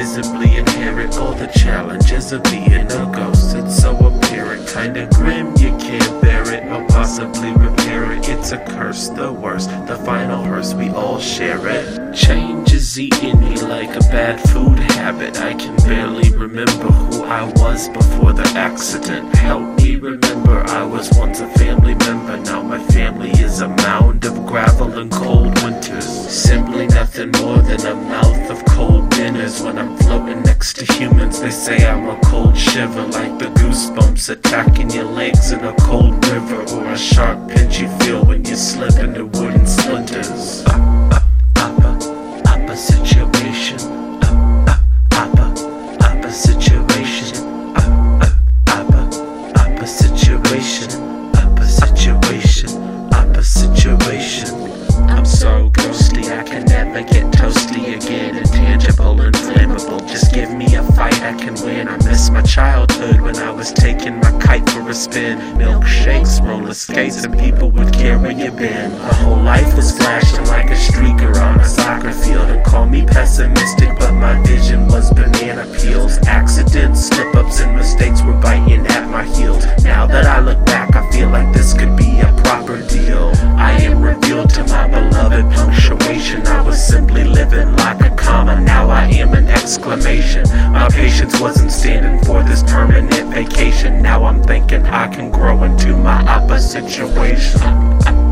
visibly inherit all the challenges of being a ghost. It's so apparent, kinda grim, you can't bear it or possibly repair it. It's a curse, the worst, the final hearse, we all share it. Change is eating me like a bad food habit. I can barely remember who I was before the accident. Help me remember I was once a family member. Now my family is a mound of gravel and cold winters. Simply nothing more than a mouth of cold dinners. When I'm floating next to humans, they say I'm a cold shiver, like the goosebumps attacking your legs in a cold river, or a sharp pinch you feel when you slip into wooden splinters. Upper situation. Upper situation. Upper situation. Upper situation. Upper situation. I'm so ghostly, I can never get toasty again. Intangible and flammable, just give me a fight I can win. I miss my childhood when I was taking my kite for a spin. Milkshakes, roller skates, and people would carry your bin. My whole life was flashing like a streaker on a soccer field. And call me pessimistic, but my vision was banana peels. Accidents, slip-ups, and mistakes were biting at my heels. Now that I look back, I feel like this could be a proper deal. I am revealed to my beloved punctuation. I was simply living like a comma, now I am an exclamation. My patience wasn't standing for this permanent vacation. Now I'm thinking I can grow into my upper situation.